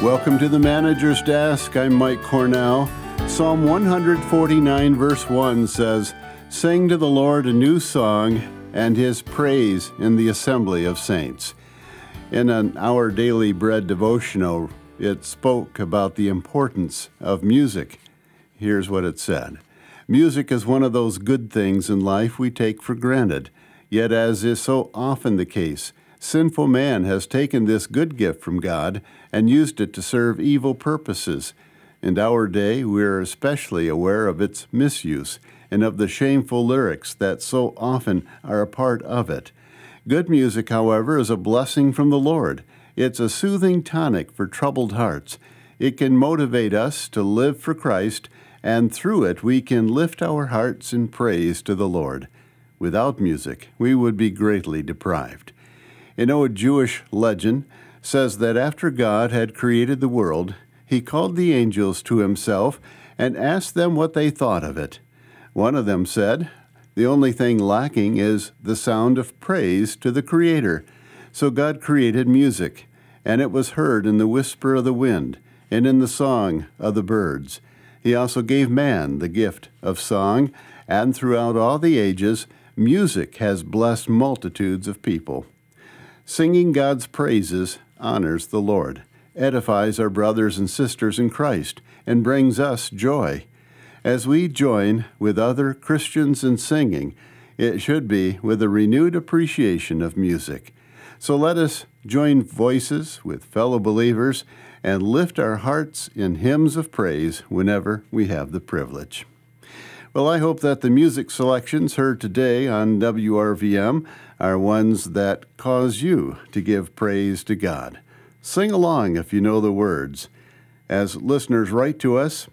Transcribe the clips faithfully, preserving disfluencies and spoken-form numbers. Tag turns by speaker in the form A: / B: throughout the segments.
A: Welcome to the Manager's Desk. I'm Mike Cornell. Psalm one forty-nine verse one says, "Sing to the Lord a new song and his praise in the assembly of saints." In an Our Daily Bread devotional, it spoke about the importance of music. Here's what it said. Music is one of those good things in life we take for granted. Yet, as is so often the case, sinful man has taken this good gift from God and used it to serve evil purposes. In our day, we are especially aware of its misuse and of the shameful lyrics that so often are a part of it. Good music, however, is a blessing from the Lord. It's a soothing tonic for troubled hearts. It can motivate us to live for Christ, and through it we can lift our hearts in praise to the Lord. Without music, we would be greatly deprived. You know, a Jewish legend says that after God had created the world, he called the angels to himself and asked them what they thought of it. One of them said, "The only thing lacking is the sound of praise to the Creator." So God created music, and it was heard in the whisper of the wind and in the song of the birds. He also gave man the gift of song, and throughout all the ages, music has blessed multitudes of people. Singing God's praises honors the Lord, edifies our brothers and sisters in Christ, and brings us joy. As we join with other Christians in singing, it should be with a renewed appreciation of music. So let us join voices with fellow believers and lift our hearts in hymns of praise whenever we have the privilege. Well, I hope that the music selections heard today on W R V M are ones that cause you to give praise to God. Sing along if you know the words. As listeners write to us,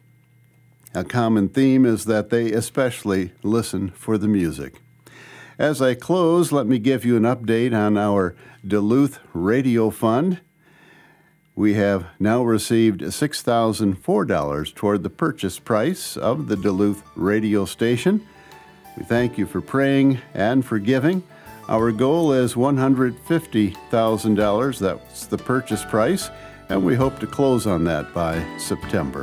A: a common theme is that they especially listen for the music. As I close, let me give you an update on our Duluth Radio Fund. We have now received six thousand four dollars toward the purchase price of the Duluth radio station. We thank you for praying and for giving. Our goal is one hundred fifty thousand dollars. That's the purchase price, and we hope to close on that by September.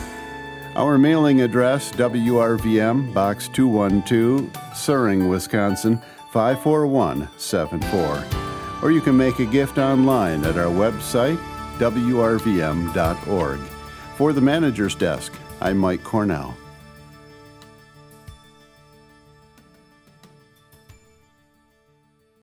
A: Our mailing address, W R V M, Box two one two, Suring, Wisconsin, five four one seven four. Or you can make a gift online at our website, W R V M dot org. For the Manager's Desk, I'm Mike Cornell.